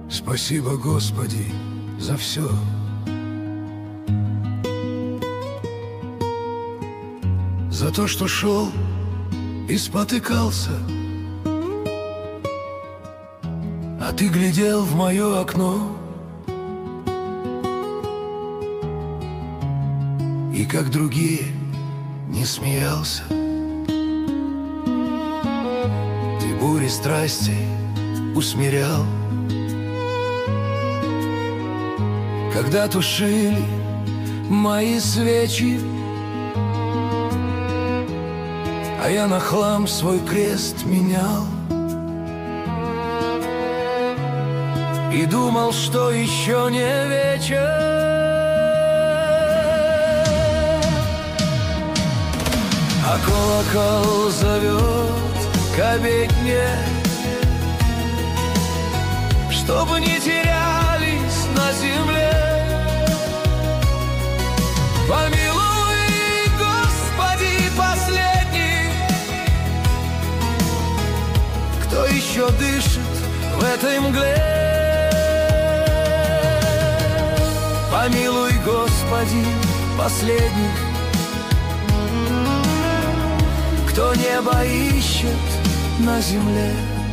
Спасибо, Господи, за все. За то, что шел и спотыкался, а ты глядел в мое окно и, как другие, не смеялся. Ты бури страсти усмирял, когда тушили мои свечи, а я на хлам свой крест менял и думал, что еще не вечер. А колокол зовет к обедне, чтобы не терялись на земле. Помилуй, Господи, последний, кто еще дышит в этой мгле. Помилуй, Господи, последний, кто небо ищет на земле.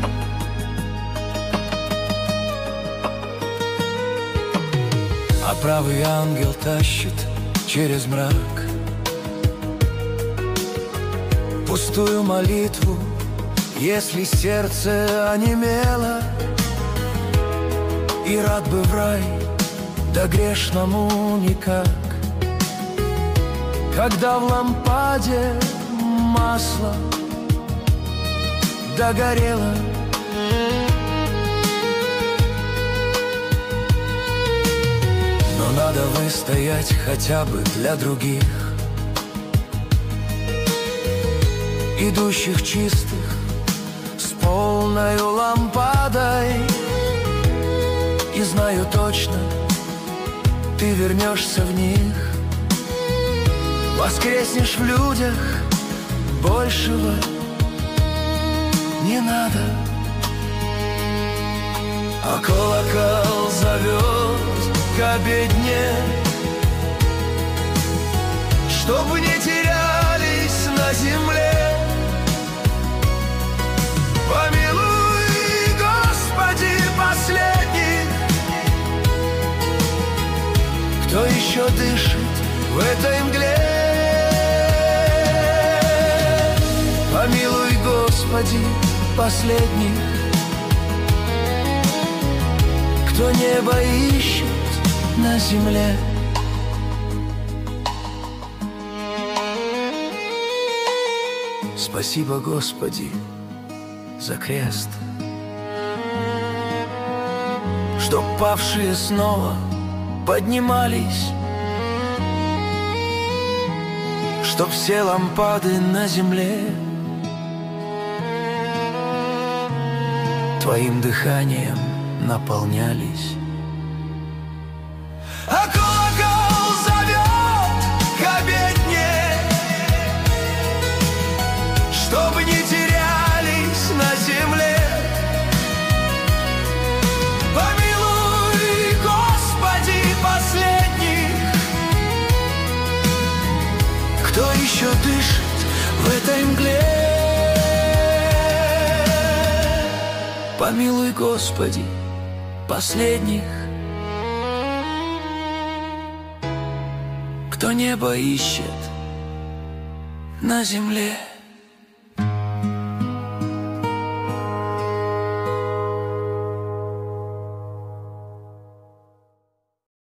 А правый ангел тащит через мрак пустую молитву, если сердце онемело, и рад бы в рай, да грешному никак. Когда в лампаде масло догорело, но надо выстоять хотя бы для других, идущих чистых с полною лампадой. И знаю точно, ты вернешься в них, воскреснешь в людях, большего не надо. А колокол зовет к обедне, чтобы не терялись на земле. Помилуй, Господи, последний, кто еще дышит в этой мгле. Помилуй, Господи, последний, кто небо ищет на земле. Спасибо, Господи, за крест, чтоб павшие снова поднимались, чтоб все лампады на земле твоим дыханием наполнялись. А колокол зовет к обедне, чтобы не терялись на земле. Помилуй, Господи, последних, кто еще дышит в этой мгле. Помилуй, Господи, последних, кто небо ищет на земле.